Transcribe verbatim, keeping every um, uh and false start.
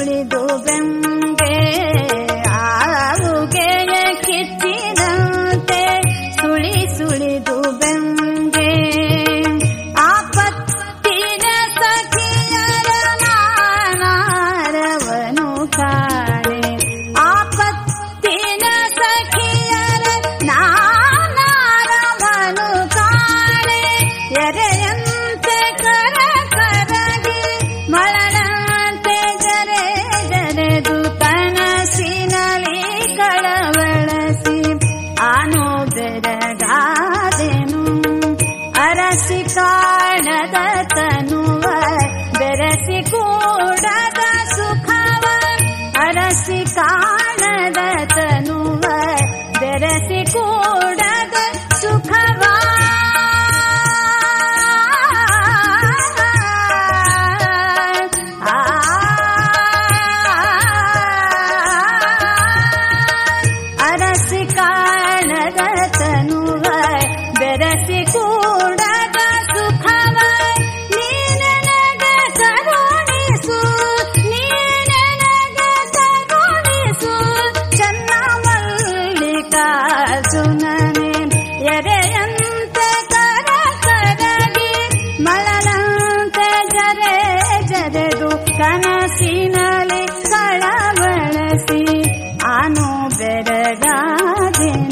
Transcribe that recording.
ಸುಳಿದು ಬೆಂಗೆ ಆವುಗೆಯ ಕಿಚ್ಚಿದಂತೆ ಸುಳಿ ಸುಳಿದು ಬೆಂಗೆ ಆಪತ್ತಿನ ಸಖಿಯರ ನಾನಾರವನು ಕಾಣೆ ಆಪತ್ತಿನ ಸಖಿಯರ ನಾನಾರವನು ಕಾಣೆ ಎರೆಯಂತೆ ಕರ ಕರಗಿ ಮಳನಂತೆ ಜರೆ ಜರೆದು ಕನಸಿನಲಿ ಕಳವಳಸಿ ಆನೋ ಬೆರಗಾದೆನು ಅರಸಿ ಕಾಣದ ತನುವ ಬೆರಸಿ ಕೂಡದ ಸುಖವ ಅರಸಿ ಕಾಣದ ತನುವ ಬೆರಸಿ ಕೂಡದ ಸುಖವ ಅರಸಿ ಕಾಣದ ತನುವ ಬೆರಸಿ ಕೂಡದ ಸುಖವ ನೀನನಗೆ ಕರುಣಿಸು ನೀನನಗೆ ಕರುಣಿಸು ಚನ್ನ ಮಲ್ಲಿಕಾರ್ಜುನನೇ ಎರೆಯಂತೆ ಕರ ಕರಗಿ ಮಳನಂತೆ ಜರೆ ಜರೆದು ಕನಸಿನಲ್ಲಿ ಕಳವಳಸಿ ಆನೋ ಬೆರಗಾದೆನು